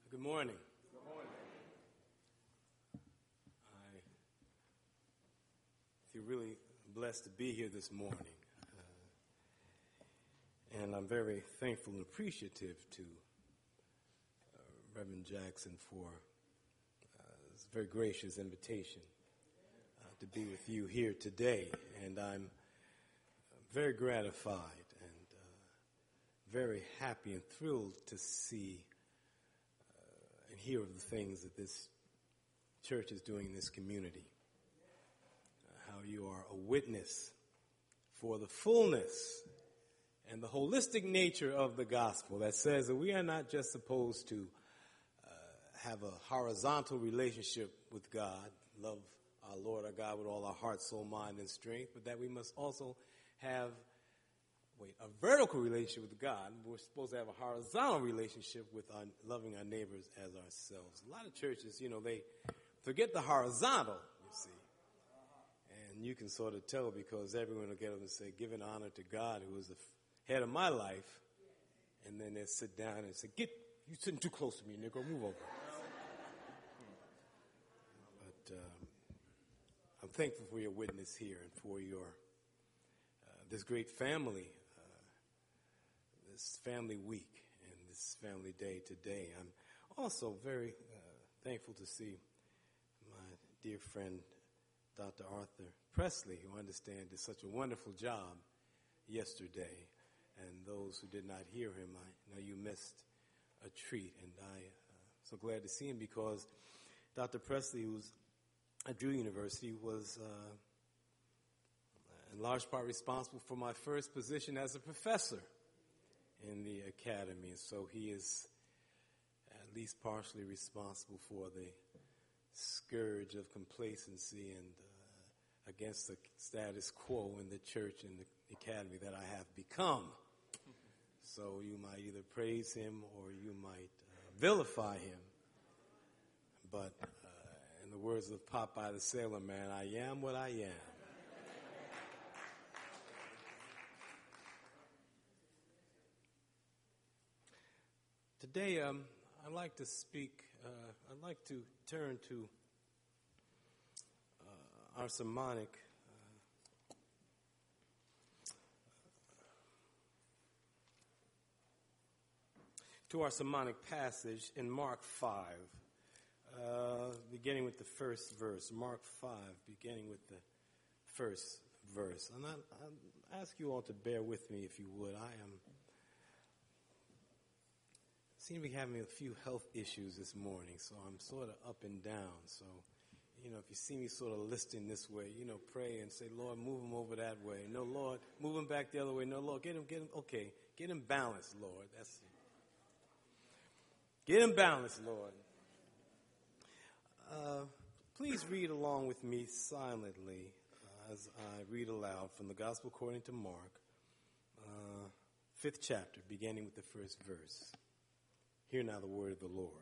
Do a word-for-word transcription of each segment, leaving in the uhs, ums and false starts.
Good morning. Good morning. I feel really blessed to be here this morning. Uh, and I'm very thankful and appreciative to uh, Reverend Jackson for uh, his very gracious invitation uh, to be with you here today. And I'm very gratified and uh, very happy and thrilled to see and hear of the things that this church is doing in this community. Uh, how you are a witness for the fullness and the holistic nature of the gospel that says that we are not just supposed to uh, have a horizontal relationship with God, love our Lord our God with all our heart, soul, mind, and strength, but that we must also have Wait, a vertical relationship with God. We're supposed to have a horizontal relationship with our, loving our neighbors as ourselves. A lot of churches, you know, they forget the horizontal, you see. And you can sort of tell because everyone will get up and say, giving honor to God who is the head of my life. And then they sit down and say, get, you sitting too close to me, Negro, move over. But um, I'm thankful for your witness here and for your, uh, this great family. This family week and this family day today. I'm also very uh, thankful to see my dear friend Doctor Arthur Presley, who I understand did such a wonderful job yesterday. And those who did not hear him, I know you missed a treat. And I'm uh, so glad to see him because Doctor Presley, who's at Drew University, was uh, in large part responsible for my first position as a professor in the academy, so he is at least partially responsible for the scourge of complacency and uh, against the status quo in the church and the academy that I have become. So you might either praise him or you might uh, vilify him. But uh, in the words of Popeye the Sailor Man, I am what I am. Today, um, I'd like to speak, uh, I'd like to turn to uh, our sermonic, uh, to our sermonic passage in Mark five, uh, beginning with the first verse. Mark five, beginning with the first verse. And I, I ask you all to bear with me if you would. I am seem to be having a few health issues this morning, so I'm sort of up and down. So, you know, if you see me sort of listing this way, you know, pray and say, Lord, move him over that way. No, Lord, move him back the other way. No, Lord, get him, get him, okay, get him balanced, Lord. That's it. Get him balanced, Lord. Uh, please read along with me silently uh, as I read aloud from the Gospel according to Mark, uh, fifth chapter, beginning with the first verse. Hear now the word of the Lord.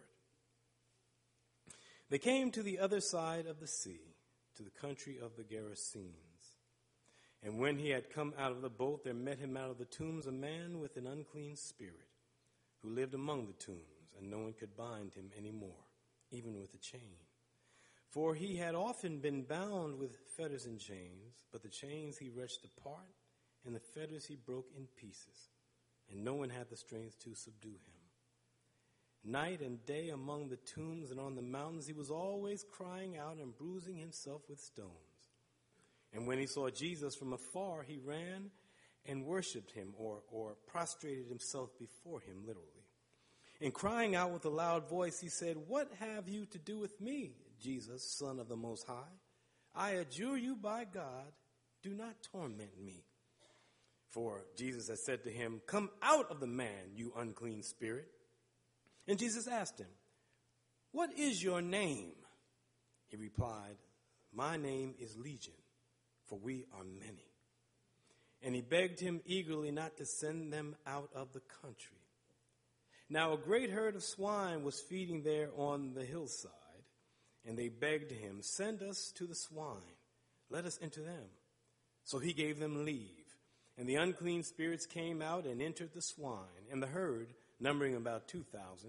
They came to the other side of the sea, to the country of the Gerasenes. And when he had come out of the boat, there met him out of the tombs a man with an unclean spirit, who lived among the tombs, and no one could bind him any more, even with a chain. For he had often been bound with fetters and chains, but the chains he wrenched apart, and the fetters he broke in pieces, and no one had the strength to subdue him. Night and day among the tombs and on the mountains, he was always crying out and bruising himself with stones. And when he saw Jesus from afar, he ran and worshipped him, or, or prostrated himself before him, literally. And crying out with a loud voice, he said, "What have you to do with me, Jesus, Son of the Most High? I adjure you by God, do not torment me." For Jesus had said to him, "Come out of the man, you unclean spirit." And Jesus asked him, "What is your name?" He replied, "My name is Legion, for we are many." And he begged him eagerly not to send them out of the country. Now a great herd of swine was feeding there on the hillside, and they begged him, "Send us to the swine, let us enter them." So he gave them leave, and the unclean spirits came out and entered the swine, and the herd, numbering about two thousand,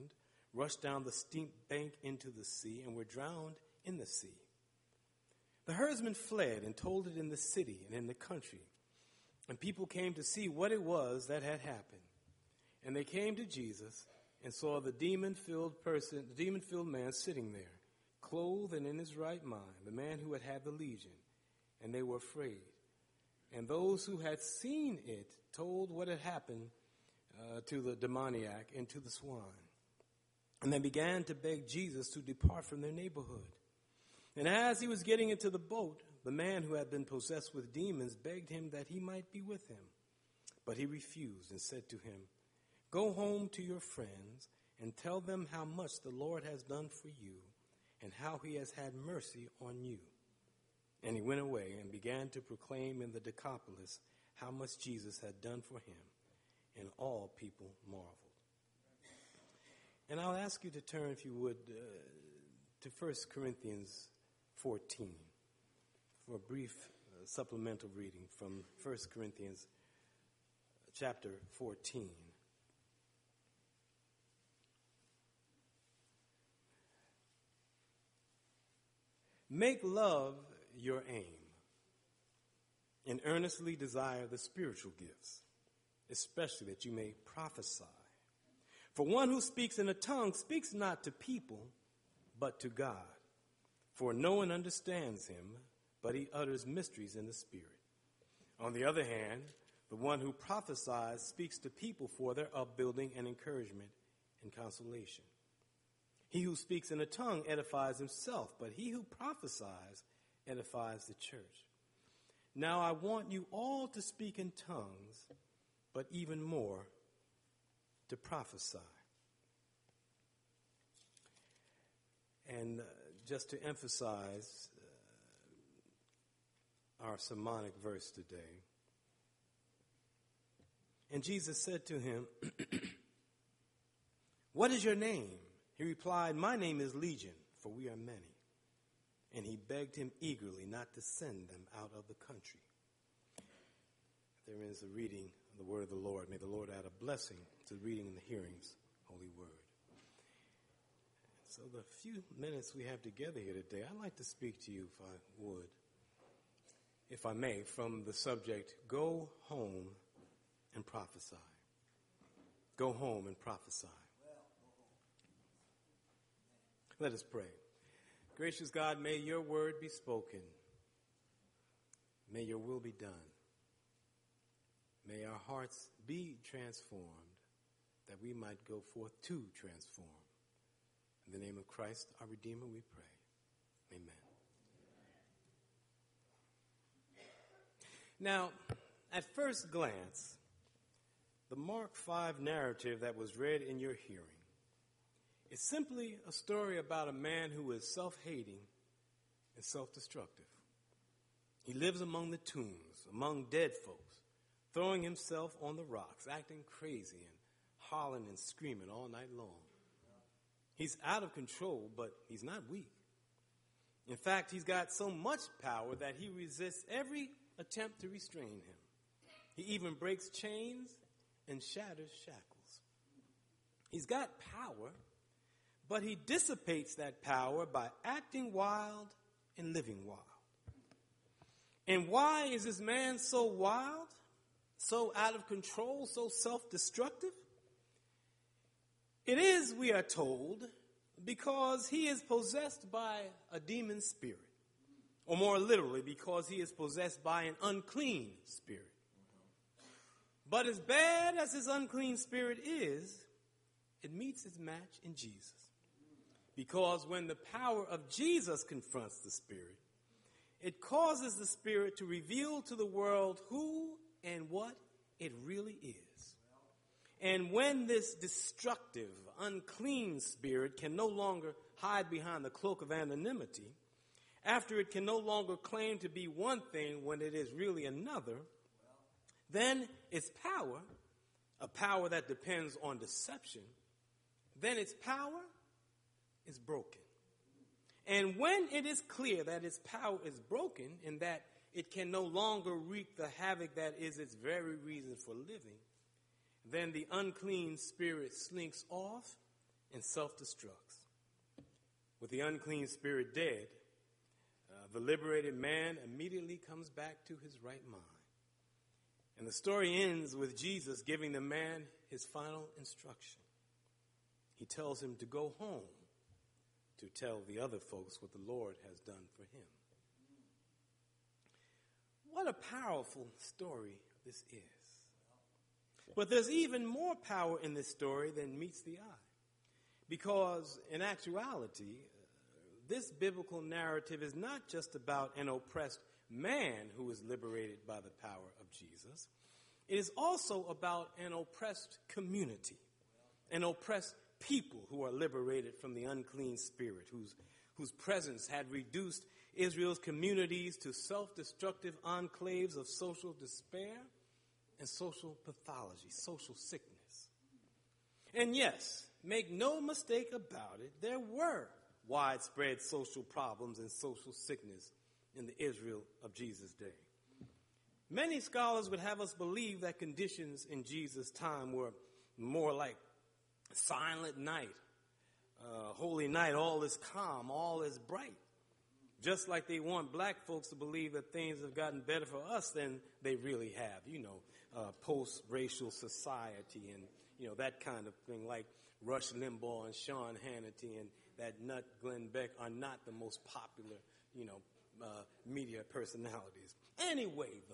rushed down the steep bank into the sea, and were drowned in the sea. The herdsmen fled and told it in the city and in the country, and people came to see what it was that had happened. And they came to Jesus and saw the demon-filled person, the demon-filled man sitting there, clothed and in his right mind, the man who had had the legion, and they were afraid. And those who had seen it told what had happened uh, to the demoniac and to the swine. And they began to beg Jesus to depart from their neighborhood. And as he was getting into the boat, the man who had been possessed with demons begged him that he might be with him. But he refused and said to him, "Go home to your friends and tell them how much the Lord has done for you and how he has had mercy on you." And he went away and began to proclaim in the Decapolis how much Jesus had done for him, and all people marveled. And I'll ask you to turn, if you would, uh, to First Corinthians fourteen for a brief uh, supplemental reading from First Corinthians chapter fourteen. Make love your aim, and earnestly desire the spiritual gifts, especially that you may prophesy. For one who speaks in a tongue speaks not to people, but to God. For no one understands him, but he utters mysteries in the Spirit. On the other hand, the one who prophesies speaks to people for their upbuilding and encouragement and consolation. He who speaks in a tongue edifies himself, but he who prophesies edifies the church. Now I want you all to speak in tongues, but even more to prophesy. And uh, just to emphasize uh, our sermonic verse today, and Jesus said to him, "What is your name?" He replied, "My name is Legion, for we are many." And he begged him eagerly not to send them out of the country. There is a reading of the word of the Lord. May the Lord add a blessing to the reading and the hearings, holy word. So the few minutes we have together here today, I'd like to speak to you, if I would, if I may, from the subject, go home and prophesy. Go home and prophesy. Let us pray. Gracious God, may your word be spoken. May your will be done. May our hearts be transformed, that we might go forth to transform. In the name of Christ, our Redeemer, we pray. Amen. Now, at first glance, the Mark five narrative that was read in your hearing is simply a story about a man who is self-hating and self-destructive. He lives among the tombs, among dead folks, throwing himself on the rocks, acting crazy and hollering and screaming all night long. He's out of control, but he's not weak. In fact, he's got so much power that he resists every attempt to restrain him. He even breaks chains and shatters shackles. He's got power, but he dissipates that power by acting wild and living wild. And why is this man so wild, so out of control, so self-destructive? It is, we are told, because he is possessed by a demon spirit. Or more literally, because he is possessed by an unclean spirit. But as bad as his unclean spirit is, it meets its match in Jesus. Because when the power of Jesus confronts the spirit, it causes the spirit to reveal to the world who and what it really is. And when this destructive, unclean spirit can no longer hide behind the cloak of anonymity, after it can no longer claim to be one thing when it is really another, then its power, a power that depends on deception, then its power is broken. And when it is clear that its power is broken and that it can no longer wreak the havoc that is its very reason for living, then the unclean spirit slinks off and self-destructs. With the unclean spirit dead, uh, the liberated man immediately comes back to his right mind. And the story ends with Jesus giving the man his final instruction. He tells him to go home to tell the other folks what the Lord has done for him. What a powerful story this is. But there's even more power in this story than meets the eye. Because in actuality, this biblical narrative is not just about an oppressed man who is liberated by the power of Jesus. It is also about an oppressed community, an oppressed people who are liberated from the unclean spirit, whose, whose presence had reduced Israel's communities to self-destructive enclaves of social despair and social pathology, social sickness. And yes, make no mistake about it, there were widespread social problems and social sickness in the Israel of Jesus' day. Many scholars would have us believe that conditions in Jesus' time were more like silent night, uh, holy night, all is calm, all is bright. Just like they want black folks to believe that things have gotten better for us than they really have, you know, uh, post-racial society and, you know, that kind of thing, like Rush Limbaugh and Sean Hannity and that nut Glenn Beck are not the most popular, you know, uh, media personalities. Anyway, though.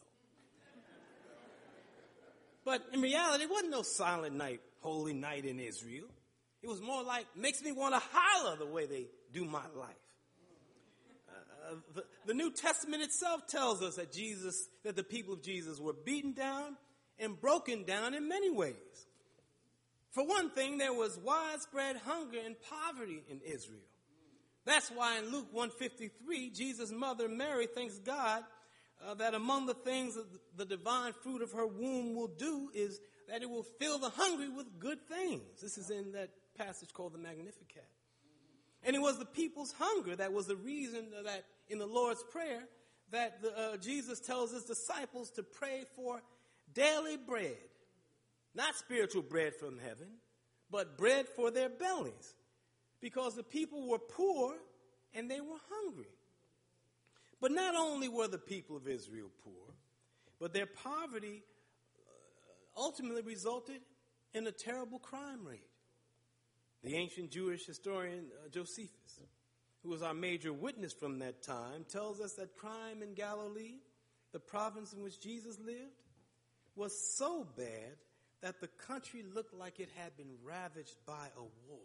But in reality, it wasn't no silent night, holy night in Israel. It was more like, makes me want to holler the way they do my life. Uh, the, the New Testament itself tells us that Jesus, that the people of Jesus were beaten down and broken down in many ways. For one thing, there was widespread hunger and poverty in Israel. That's why in Luke one fifty-three, Jesus' mother Mary thanks God uh, that among the things that the divine fruit of her womb will do is that it will fill the hungry with good things. This is in that passage called the Magnificat. And it was the people's hunger that was the reason that in the Lord's Prayer that the, uh, Jesus tells his disciples to pray for daily bread. Not spiritual bread from heaven, but bread for their bellies. Because the people were poor and they were hungry. But not only were the people of Israel poor, but their poverty ultimately resulted in a terrible crime rate. The ancient Jewish historian uh, Josephus, who was our major witness from that time, tells us that crime in Galilee, the province in which Jesus lived, was so bad that the country looked like it had been ravaged by a war.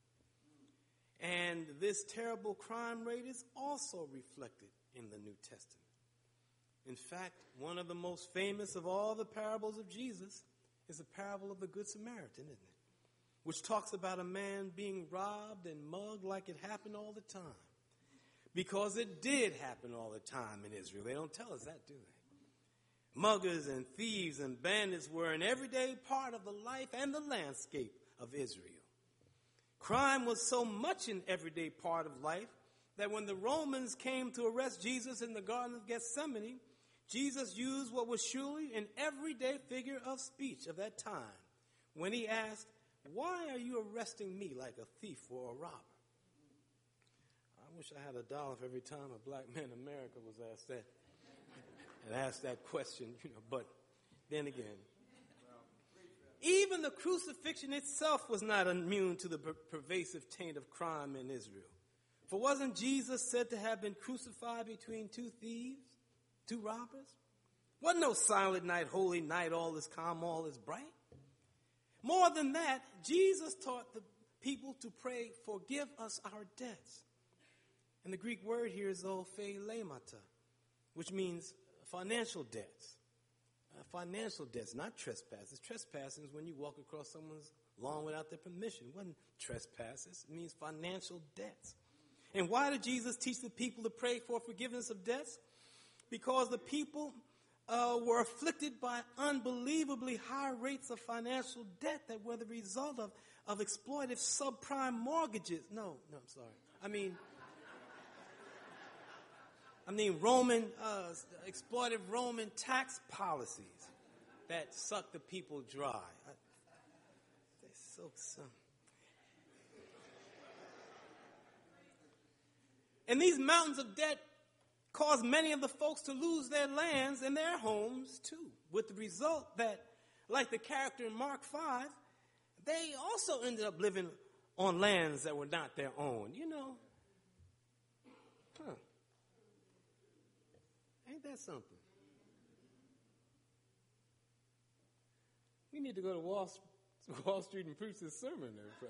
And this terrible crime rate is also reflected in the New Testament. In fact, one of the most famous of all the parables of Jesus is the parable of the Good Samaritan, isn't it? Which talks about a man being robbed and mugged like it happened all the time. Because it did happen all the time in Israel. They don't tell us that, do they? Muggers and thieves and bandits were an everyday part of the life and the landscape of Israel. Crime was so much an everyday part of life that when the Romans came to arrest Jesus in the Garden of Gethsemane, Jesus used what was surely an everyday figure of speech of that time when he asked, "Why are you arresting me like a thief or a robber?" I wish I had a dollar for every time a black man in America was asked that and asked that question, you know, but then again, even the crucifixion itself was not immune to the per- pervasive taint of crime in Israel. For wasn't Jesus said to have been crucified between two thieves, two robbers? Wasn't no silent night, holy night, all is calm, all is bright. More than that, Jesus taught the people to pray, "Forgive us our debts." And the Greek word here is ophelemata, which means financial debts. Uh, financial debts, not trespasses. Trespassing is when you walk across someone's lawn without their permission. It wasn't trespasses. It means financial debts. And why did Jesus teach the people to pray for forgiveness of debts? Because the people uh, were afflicted by unbelievably high rates of financial debt that were the result of, of exploitive subprime mortgages. No, no, I'm sorry. I mean... I mean, Roman, uh, exploitive Roman tax policies that suck the people dry. I, they so, so. And these mountains of debt caused many of the folks to lose their lands and their homes too, with the result that, like the character in Mark five, they also ended up living on lands that were not their own. You know, huh. Ain't that something? We need to go to Wall, Wall Street and preach this sermon there.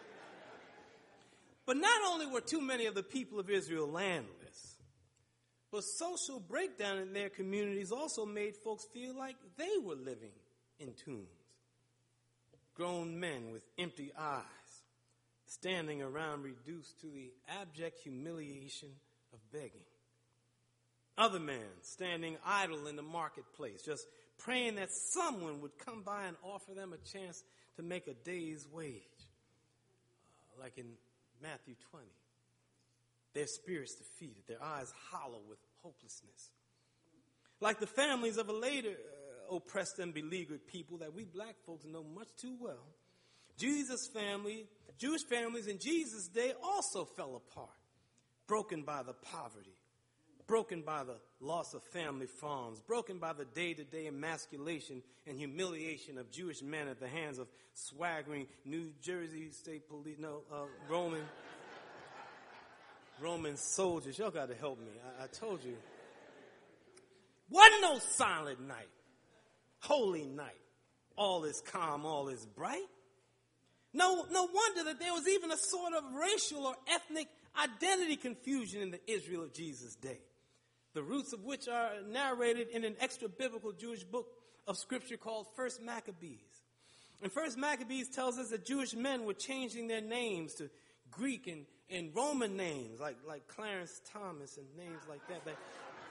But not only were too many of the people of Israel landless, but social breakdown in their communities also made folks feel like they were living in tombs. Grown men with empty eyes, standing around reduced to the abject humiliation of begging. Other men standing idle in the marketplace, just praying that someone would come by and offer them a chance to make a day's wage. Uh, like in Matthew twenty. Their spirits defeated, their eyes hollow with hopelessness. Like the families of a later uh, oppressed and beleaguered people that we black folks know much too well, Jesus' family, Jewish families in Jesus' day also fell apart, broken by the poverty, broken by the loss of family farms, broken by the day-to-day emasculation and humiliation of Jewish men at the hands of swaggering New Jersey State Police, no, uh, Roman, Roman soldiers. Y'all got to help me. I, I told you. Wasn't no silent night, holy night. All is calm, all is bright. No, no wonder that there was even a sort of racial or ethnic identity confusion in the Israel of Jesus' day, the roots of which are narrated in an extra-biblical Jewish book of scripture called First Maccabees. And First Maccabees tells us that Jewish men were changing their names to Greek and, and Roman names, like, like Clarence Thomas and names like that. that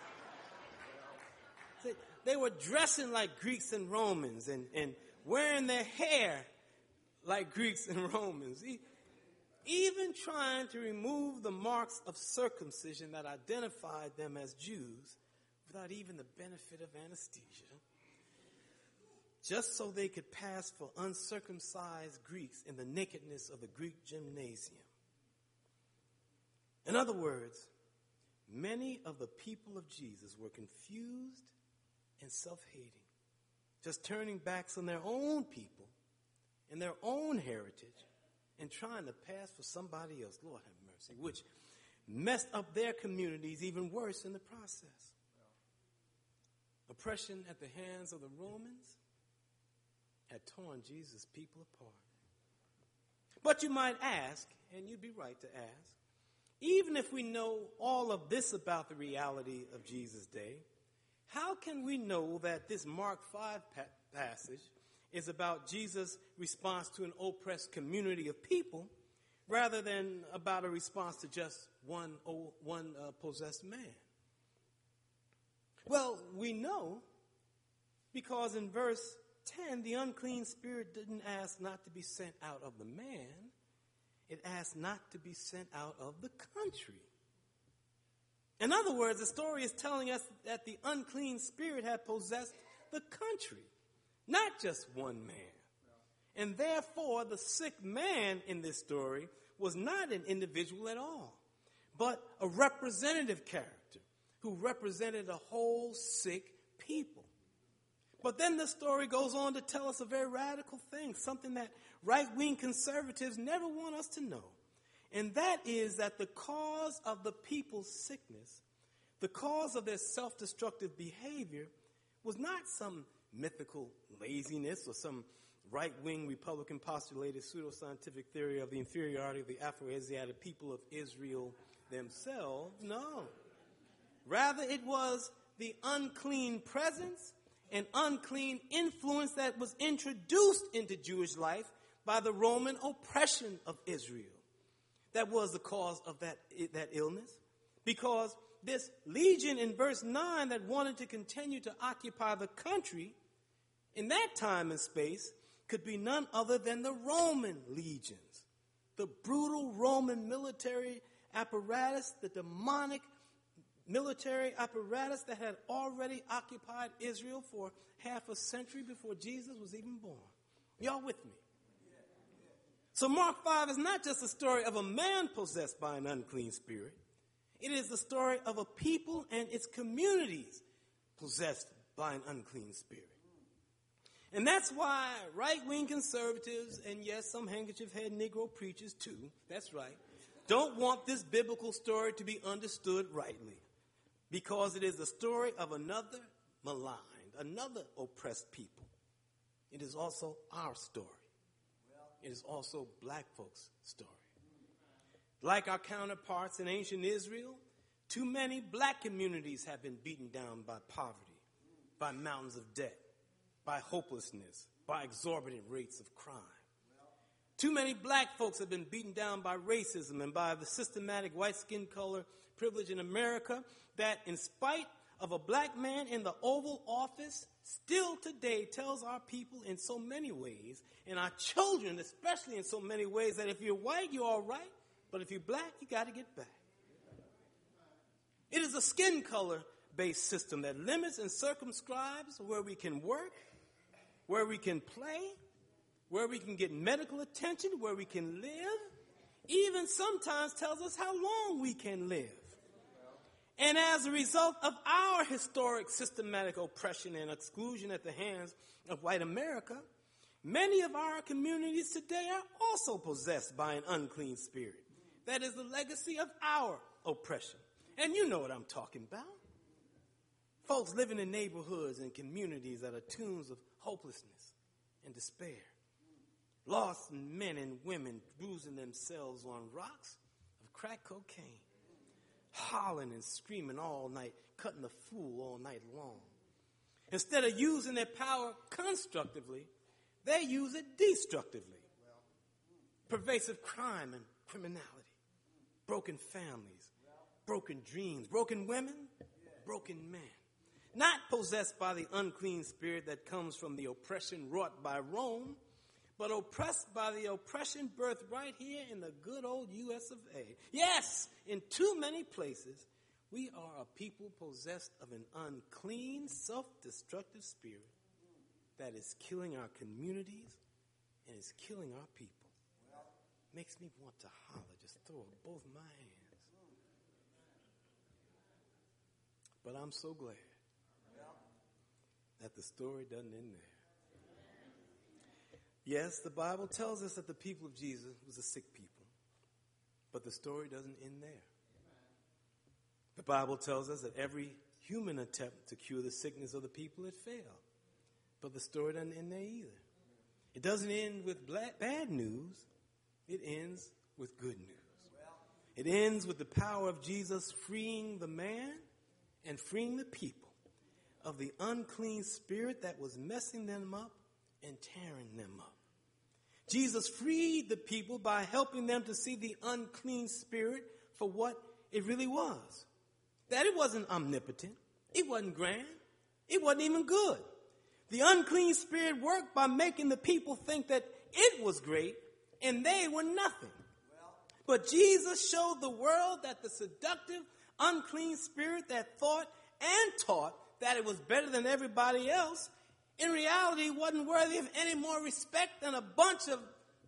they, they were dressing like Greeks and Romans and, and wearing their hair like Greeks and Romans. Even trying to remove the marks of circumcision that identified them as Jews without even the benefit of anesthesia, just so they could pass for uncircumcised Greeks in the nakedness of the Greek gymnasium. In other words, many of the people of Jesus were confused and self-hating, just turning backs on their own people and their own heritage, and trying to pass for somebody else, Lord have mercy, which messed up their communities even worse in the process. Oppression at the hands of the Romans had torn Jesus' people apart. But you might ask, and you'd be right to ask, even if we know all of this about the reality of Jesus' day, how can we know that this Mark five pa- passage is about Jesus' response to an oppressed community of people rather than about a response to just one, one uh, possessed man? Well, we know because in verse ten, the unclean spirit didn't ask not to be sent out of the man. It asked not to be sent out of the country. In other words, the story is telling us that the unclean spirit had possessed the country, not just one man. And therefore, the sick man in this story was not an individual at all, but a representative character who represented a whole sick people. But then the story goes on to tell us a very radical thing, something that right-wing conservatives never want us to know. And that is that the cause of the people's sickness, the cause of their self-destructive behavior, was not some mythical laziness or some right-wing Republican postulated pseudoscientific theory of the inferiority of the Afro-Asiatic people of Israel themselves. No. Rather, it was the unclean presence and unclean influence that was introduced into Jewish life by the Roman oppression of Israel that was the cause of that, that illness. Because this legion in verse nine that wanted to continue to occupy the country in that time and space could be none other than the Roman legions, the brutal Roman military apparatus, the demonic military apparatus that had already occupied Israel for half a century before Jesus was even born. Y'all with me? So Mark five is not just a story of a man possessed by an unclean spirit. It is the story of a people and its communities possessed by an unclean spirit. And that's why right-wing conservatives, and yes, some handkerchief-head Negro preachers too, that's right, don't want this biblical story to be understood rightly. Because it is the story of another maligned, another oppressed people. It is also our story. It is also black folks' story. Like our counterparts in ancient Israel, too many black communities have been beaten down by poverty, by mountains of debt, by hopelessness, by exorbitant rates of crime. Too many black folks have been beaten down by racism and by the systematic white skin color privilege in America that, in spite of a black man in the Oval Office, still today tells our people in so many ways, and our children especially in so many ways, that if you're white, you're all right, but if you're black, you got to get back. It is a skin color-based system that limits and circumscribes where we can work, where we can play, where we can get medical attention, where we can live, even sometimes tells us how long we can live. And as a result of our historic systematic oppression and exclusion at the hands of white America, many of our communities today are also possessed by an unclean spirit. That is the legacy of our oppression. And you know what I'm talking about. Folks living in neighborhoods and communities that are tombs of hopelessness and despair. Lost men and women bruising themselves on rocks of crack cocaine. Hollering and screaming all night, cutting the fool all night long. Instead of using their power constructively, they use it destructively. Pervasive crime and criminality. Broken families. Broken dreams. Broken women. Broken men. Not possessed by the unclean spirit that comes from the oppression wrought by Rome, but oppressed by the oppression birthed right here in the good old U S of A. Yes, in too many places, we are a people possessed of an unclean, self-destructive spirit that is killing our communities and is killing our people. Makes me want to holler, just throw up both my hands. But I'm so glad that the story doesn't end there. Yes, the Bible tells us that the people of Jesus was a sick people. But the story doesn't end there. The Bible tells us that every human attempt to cure the sickness of the people had failed. But the story doesn't end there either. It doesn't end with bla- bad news. It ends with good news. It ends with the power of Jesus freeing the man and freeing the people of the unclean spirit that was messing them up and tearing them up. Jesus freed the people by helping them to see the unclean spirit for what it really was. That it wasn't omnipotent. It wasn't grand. It wasn't even good. The unclean spirit worked by making the people think that it was great and they were nothing. But Jesus showed the world that the seductive, unclean spirit that thought and taught that it was better than everybody else, in reality wasn't worthy of any more respect than a bunch of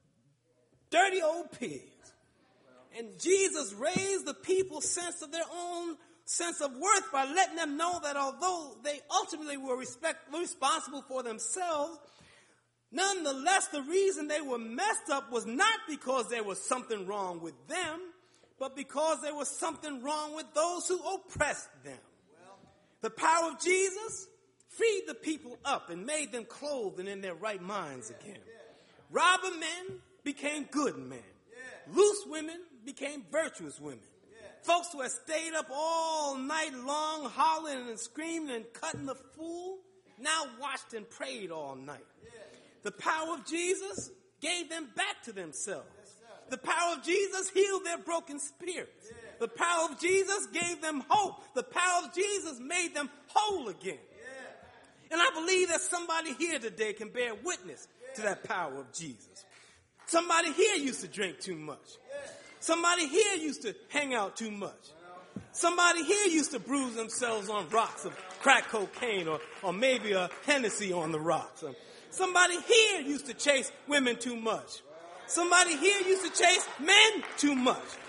dirty old pigs. And Jesus raised the people's sense of their own sense of worth by letting them know that although they ultimately were respect, responsible for themselves, nonetheless the reason they were messed up was not because there was something wrong with them, but because there was something wrong with those who oppressed them. The power of Jesus freed the people up and made them clothed and in their right minds again. Robber men became good men. Loose women became virtuous women. Folks who had stayed up all night long hollering and screaming and cutting the fool now watched and prayed all night. The power of Jesus gave them back to themselves. The power of Jesus healed their broken spirits. The power of Jesus gave them hope. The power of Jesus made them whole again. And I believe that somebody here today can bear witness to that power of Jesus. Somebody here used to drink too much. Somebody here used to hang out too much. Somebody here used to bruise themselves on rocks of crack cocaine or, or maybe a Hennessy on the rocks. Somebody here used to chase women too much. Somebody here used to chase men too much.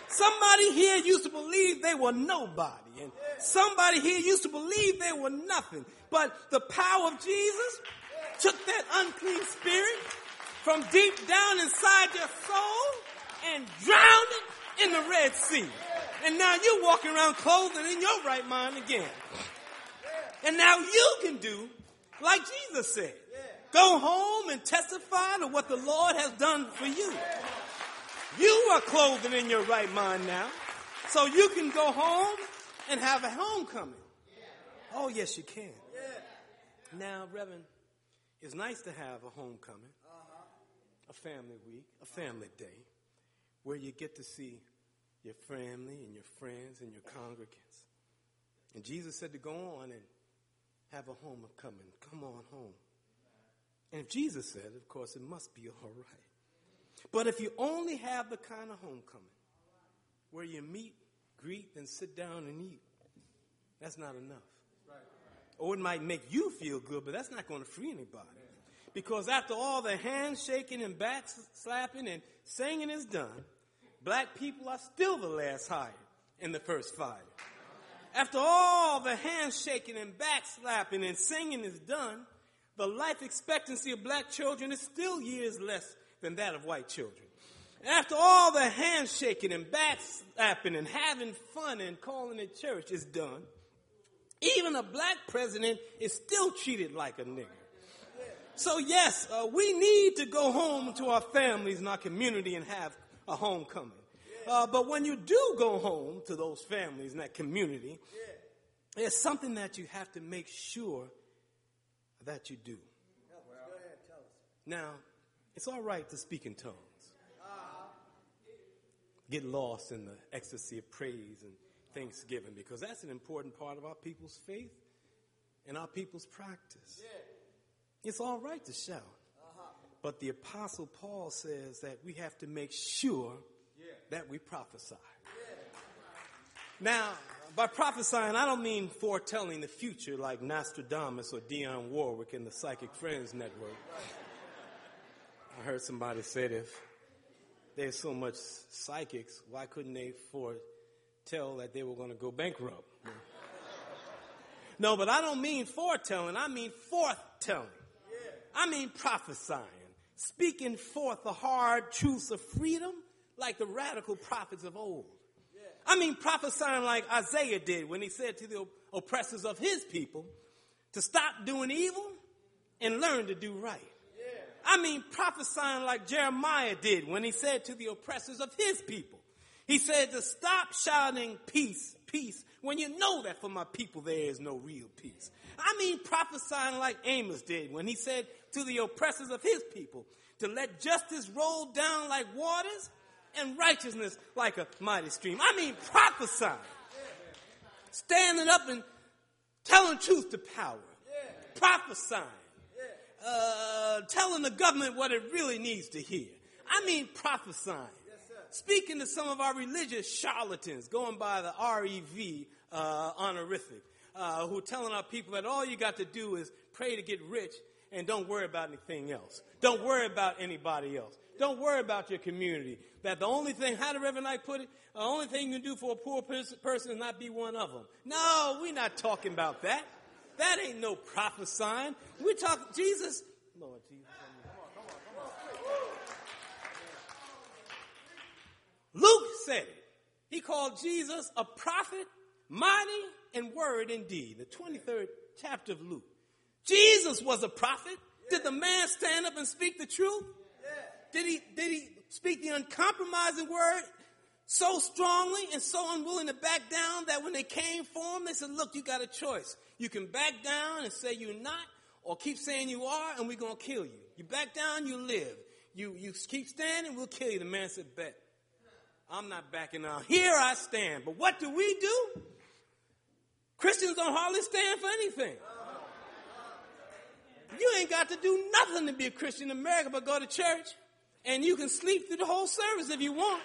Somebody here used to believe they were nobody. And somebody here used to believe they were nothing. But the power of Jesus took that unclean spirit from deep down inside your soul and drowned it in the Red Sea. And now you're walking around clothed and in your right mind again. And now you can do like Jesus said. Go home and testify to what the Lord has done for you. You are clothed and in your right mind now. So you can go home and have a homecoming. Oh, yes, you can. Now, Reverend, it's nice to have a homecoming, a family week, a family day, where you get to see your family and your friends and your congregants. And Jesus said to go on and have a homecoming. Come on home. And if Jesus said it, of course, it must be all right. But if you only have the kind of homecoming where you meet, greet, and sit down and eat, that's not enough. Or it might make you feel good, but that's not going to free anybody. Because after all the handshaking and back slapping and singing is done, black people are still the last hired in the first fire. After all the handshaking and back slapping and singing is done, the life expectancy of black children is still years less than that of white children. And after all the handshaking and back slapping and having fun and calling it church is done, even a black president is still treated like a nigger. So yes, uh, we need to go home to our families and our community and have a homecoming. Uh, but when you do go home to those families and that community, there's something that you have to make sure that you do. Now, it's all right to speak in tongues. Get lost in the ecstasy of praise and thanksgiving, because that's an important part of our people's faith and our people's practice. It's all right to shout. But the Apostle Paul says that we have to make sure that we prophesy. Now, by prophesying, I don't mean foretelling the future like Nostradamus or Dionne Warwick in the Psychic Friends Network. I heard somebody say that if there's so much psychics, why couldn't they foretell that they were going to go bankrupt? No, but I don't mean foretelling. I mean forthtelling. I mean prophesying, speaking forth the hard truths of freedom like the radical prophets of old. I mean prophesying like Isaiah did when he said to the oppressors of his people to stop doing evil and learn to do right. I mean prophesying like Jeremiah did when he said to the oppressors of his people. He said to stop shouting peace, peace, when you know that for my people there is no real peace. I mean prophesying like Amos did when he said to the oppressors of his people to let justice roll down like waters and righteousness like a mighty stream. I mean prophesying. Standing up and telling truth to power. Prophesying. Uh, telling the government what it really needs to hear. I mean prophesying. Speaking to some of our religious charlatans going by the R E V uh, honorific, uh, who are telling our people that all you got to do is pray to get rich and don't worry about anything else. Don't worry about anybody else. Don't worry about your community. That the only thing, how did Reverend Knight put it? The only thing you can do for a poor pers- person is not be one of them. No, we're not talking about that. That ain't no prophesying. We're talking, Jesus, Lord Jesus. Luke said it. He called Jesus a prophet, mighty in word and deed. The twenty-third chapter of Luke. Jesus was a prophet. Did the man stand up and speak the truth? Did he, did he speak the uncompromising word so strongly and so unwilling to back down that when they came for him, they said, look, you got a choice. You can back down and say you're not, or keep saying you are, and we're going to kill you. You back down, you live. You, you keep standing, we'll kill you. The man said, bet. I'm not backing down. Here I stand. But what do we do? Christians don't hardly stand for anything. You ain't got to do nothing to be a Christian in America but go to church, and you can sleep through the whole service if you want.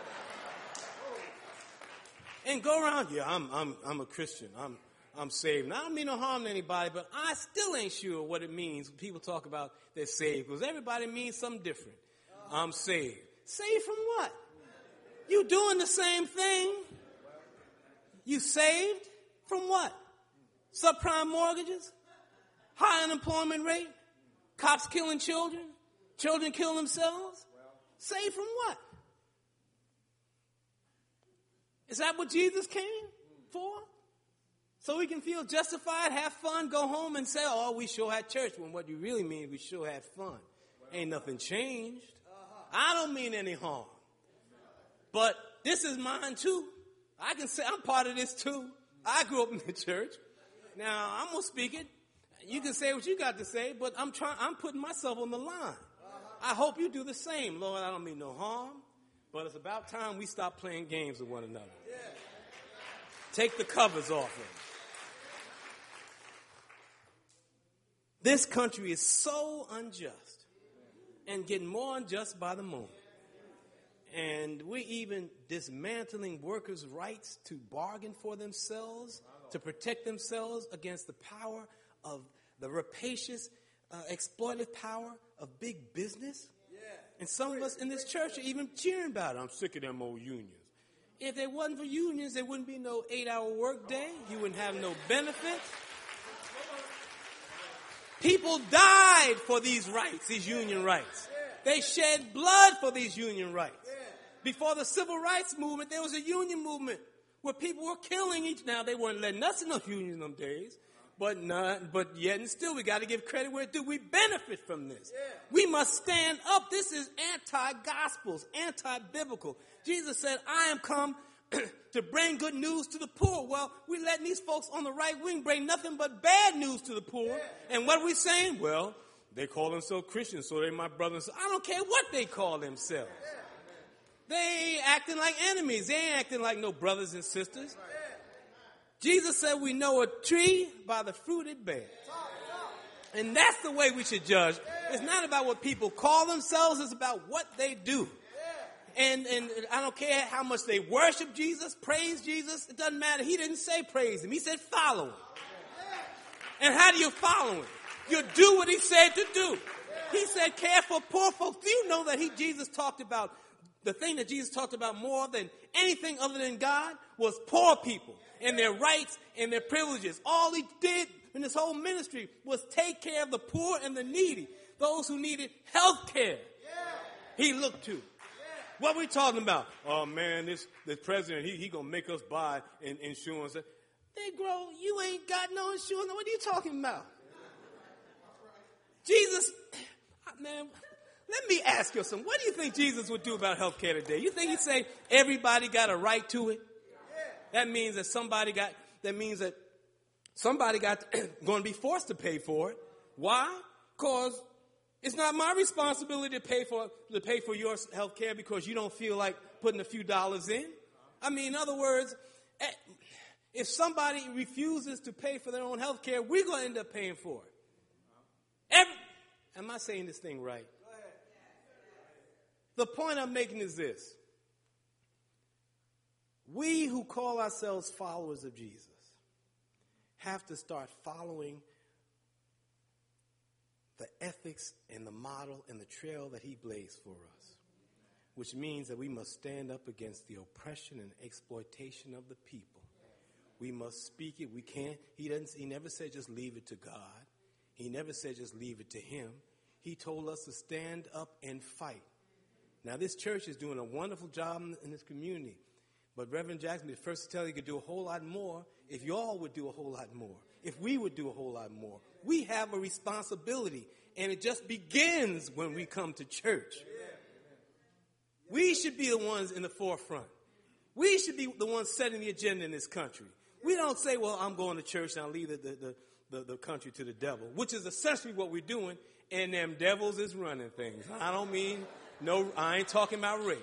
And go around, yeah, I'm I'm I'm a Christian. I'm I'm saved. Now, I don't mean no harm to anybody, but I still ain't sure what it means when people talk about they're saved, because everybody means something different. I'm saved. Saved from what? You doing the same thing. You saved from what? Subprime mortgages? High unemployment rate? Cops killing children? Children killing themselves? Saved from what? Is that what Jesus came for? So we can feel justified, have fun, go home and say, oh, we sure had church, when what you really mean, we sure had fun. Ain't nothing changed. I don't mean any harm. But this is mine too. I can say I'm part of this too. I grew up in the church. Now, I'm going to speak it. You can say what you got to say, but I'm trying. I'm putting myself on the line. I hope you do the same. Lord, I don't mean no harm, but it's about time we stop playing games with one another. Take the covers off of it. This country is so unjust and getting more unjust by the moment. And we're even dismantling workers' rights to bargain for themselves, to protect themselves against the power of the rapacious, uh, exploitive power of big business. And some of us in this church are even cheering about it. I'm sick of them old unions. If it wasn't for unions, there wouldn't be no eight-hour work day. You wouldn't have no benefits. People died for these rights, these union rights. They shed blood for these union rights. Before the civil rights movement, there was a union movement where people were killing each. Now, they weren't letting us in those unions in them days. But not, but yet and still, we got to give credit where it due. We benefit from this. We must stand up. This is anti-gospels, anti-biblical. Jesus said, I am come to bring good news to the poor. Well, we letting these folks on the right wing bring nothing but bad news to the poor. Yeah. And what are we saying? Well, they call themselves Christians, so they're my brothers. I don't care what they call themselves. Yeah. They ain't acting like enemies. They ain't acting like no brothers and sisters. Yeah. Jesus said we know a tree by the fruit it bears. And that's the way we should judge. It's not about what people call themselves. It's about what they do. And, and I don't care how much they worship Jesus, praise Jesus. It doesn't matter. He didn't say praise him. He said follow him. And how do you follow him? You do what he said to do. He said care for poor folks. Do you know that he Jesus talked about, the thing that Jesus talked about more than anything other than God was poor people and their rights and their privileges. All he did in his whole ministry was take care of the poor and the needy, those who needed health care. He looked to. What are we talking about? Oh, man, this, this president, he, he going to make us buy in, insurance. Negro, you ain't got no insurance. What are you talking about? Jesus, man, let me ask you something. What do you think Jesus would do about health care today? You think he'd say everybody got a right to it? That means that somebody got, that means that somebody got going to be forced to pay for it. Why? Because it's not my responsibility to pay for to pay for your health care because you don't feel like putting a few dollars in. I mean, in other words, if somebody refuses to pay for their own health care, we're going to end up paying for it. Every, am I saying this thing right? The point I'm making is this. We who call ourselves followers of Jesus have to start following the ethics and the model and the trail that he blazed for us, which means that we must stand up against the oppression and exploitation of the people. We must speak it. We can't. He doesn't. He never said just leave it to God. He never said just leave it to him. He told us to stand up and fight. Now, this church is doing a wonderful job in, in this community. But Reverend Jackson, the first to tell you, could do a whole lot more if y'all would do a whole lot more. If we would do a whole lot more. We have a responsibility, and it just begins when we come to church. We should be the ones in the forefront. We should be the ones setting the agenda in this country. We don't say, well, I'm going to church and I'll leave the, the, the, the country to the devil, which is essentially what we're doing, and them devils is running things. I don't mean, no, I ain't talking about race.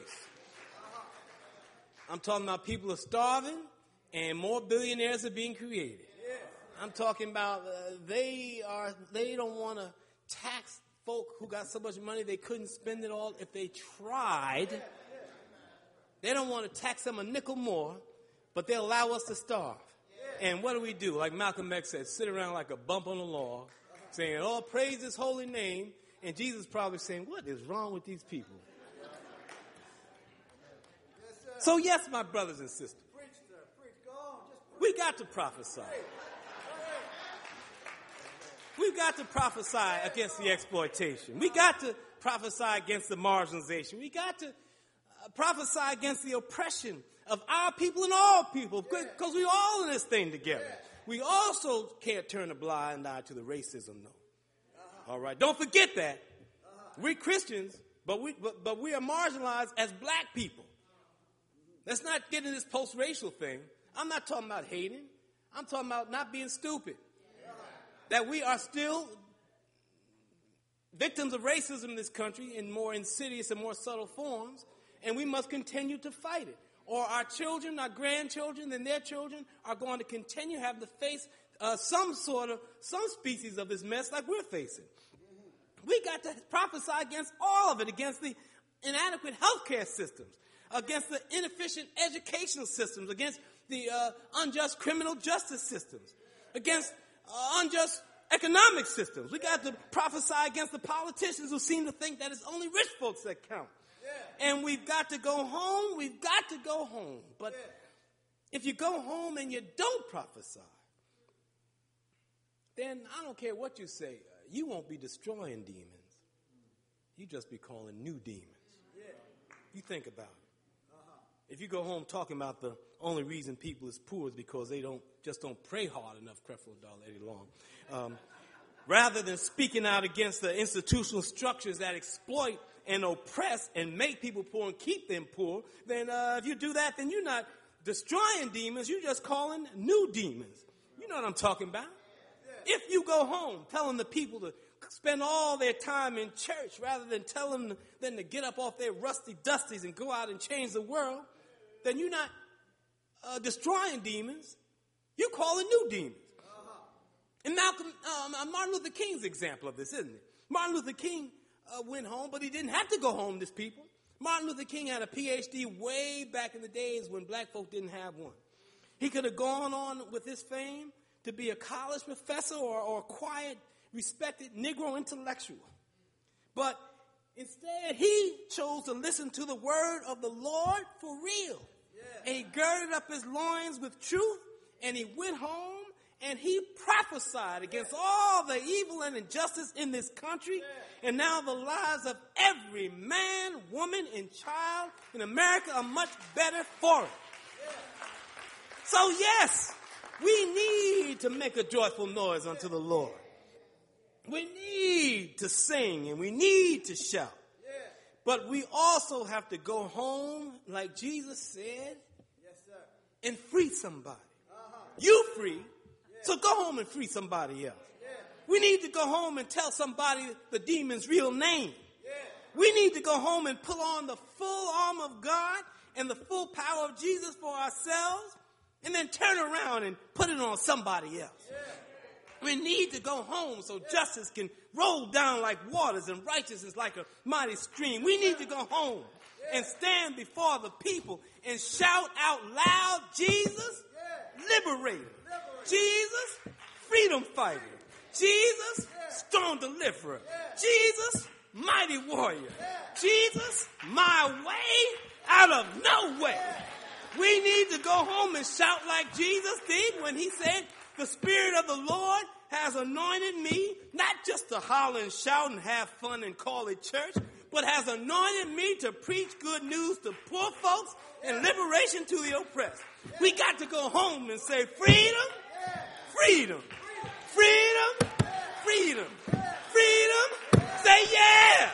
I'm talking about people are starving and more billionaires are being created. I'm talking about uh, they are they don't want to tax folk who got so much money they couldn't spend it all if they tried. They don't want to tax them a nickel more, but they allow us to starve. And what do we do? Like Malcolm X said, sit around like a bump on the log, saying, oh, praise his holy name. And Jesus probably saying, what is wrong with these people? So yes, my brothers and sisters, we got to prophesy. We've got to prophesy against the exploitation. We got to prophesy against the marginalization. We got to uh, prophesy against the oppression of our people and all people, because we're all in this thing together. We also can't turn a blind eye to the racism, though. All right, don't forget that. We're Christians, but we but, but we are marginalized as black people. Let's not get into this post-racial thing. I'm not talking about hating. I'm talking about not being stupid. That we are still victims of racism in this country in more insidious and more subtle forms, and we must continue to fight it. Or our children, our grandchildren, and their children are going to continue to have to face uh, some sort of, some species of this mess like we're facing. We got to prophesy against all of it, against the inadequate healthcare systems, against the inefficient educational systems, against the uh, unjust criminal justice systems, against uh, unjust economic systems. We got to prophesy against the politicians who seem to think that it's only rich folks that count. Yeah. And we've got to go home. We've got to go home. But yeah. if you go home and you don't prophesy, then I don't care what you say. You won't be destroying demons. You just be calling new demons. Yeah. You think about it. Uh-huh. If you go home talking about the only reason people is poor is because they don't just don't pray hard enough, Creflo Dollar long. Um, rather than speaking out against the institutional structures that exploit and oppress and make people poor and keep them poor, then uh, if you do that, then you're not destroying demons. You're just calling new demons. You know what I'm talking about? If you go home telling the people to spend all their time in church rather than telling them then to get up off their rusty dusties and go out and change the world, then you're not uh, destroying demons. You're calling new demons. Uh-huh. And Malcolm, um, Martin Luther King's example of this, isn't it? Martin Luther King uh, went home, but he didn't have to go home, this people. Martin Luther King had a P H D way back in the days when black folk didn't have one. He could have gone on with his fame to be a college professor or, or a quiet, respected Negro intellectual. But instead, he chose to listen to the word of the Lord for real. Yeah. And he girded up his loins with truth, and he went home, and he prophesied against all the evil and injustice in this country. Yeah. And now the lives of every man, woman, and child in America are much better for it. Yeah. So yes, we need to make a joyful noise unto the Lord. We need to sing and we need to shout. But we also have to go home, like Jesus said, and free somebody. You free, so go home and free somebody else. We need to go home and tell somebody the demon's real name. We need to go home and put on the full armor of God and the full power of Jesus for ourselves, and then turn around and put it on somebody else. Yeah. We need to go home so yeah. justice can roll down like waters and righteousness like a mighty stream. We need to go home yeah. and stand before the people and shout out loud, Jesus, yeah. liberator. liberator. Jesus, freedom fighter. Jesus, yeah. strong deliverer. Yeah. Jesus, mighty warrior. Yeah. Jesus, my way out of no way. Yeah. We need to go home and shout like Jesus did when he said, the Spirit of the Lord has anointed me, not just to holler and shout and have fun and call it church, but has anointed me to preach good news to poor folks and liberation to the oppressed. We got to go home and say, freedom, freedom, freedom, freedom, freedom. Say yeah.